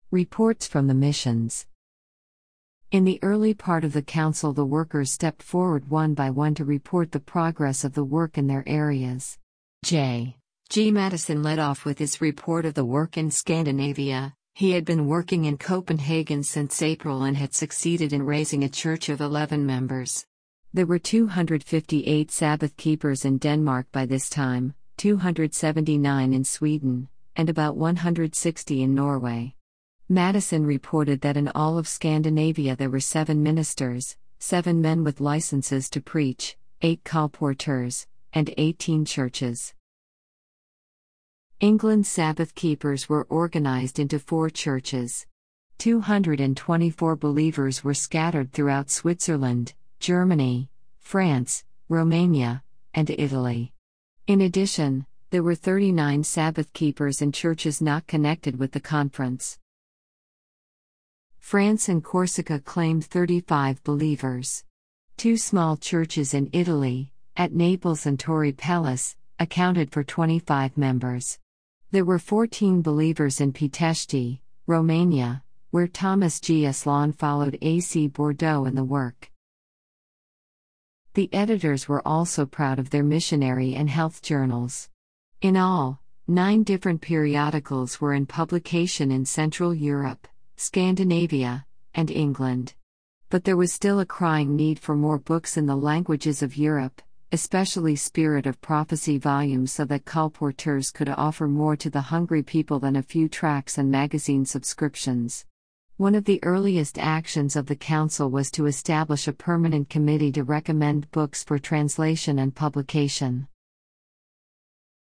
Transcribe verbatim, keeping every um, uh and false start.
Reports from the missions. In the early part of the council, the workers stepped forward one by one to report the progress of the work in their areas. J. G. Madison led off with his report of the work in Scandinavia. He had been working in Copenhagen since April and had succeeded in raising a church of eleven members. There were two hundred fifty-eight Sabbath keepers in Denmark by this time, two hundred seventy-nine in Sweden, and about one hundred sixty in Norway. Madison reported that in all of Scandinavia there were seven ministers, seven men with licenses to preach, eight colporteurs, and eighteen churches. England's Sabbath keepers were organized into four churches. two hundred twenty-four believers were scattered throughout Switzerland, Germany, France, Romania, and Italy. In addition, there were thirty-nine Sabbath keepers in churches not connected with the conference. France and Corsica claimed thirty-five believers. Two small churches in Italy, at Naples and Torre Pellice, accounted for twenty-five members. There were fourteen believers in Pitești, Romania, where Thomas G. Eslon followed A C Bordeaux in the work. The editors were also proud of their missionary and health journals. In all, nine different periodicals were in publication in Central Europe, Scandinavia, and England. But there was still a crying need for more books in the languages of Europe, especially Spirit of Prophecy volumes, so that colporteurs could offer more to the hungry people than a few tracts and magazine subscriptions. One of the earliest actions of the council was to establish a permanent committee to recommend books for translation and publication.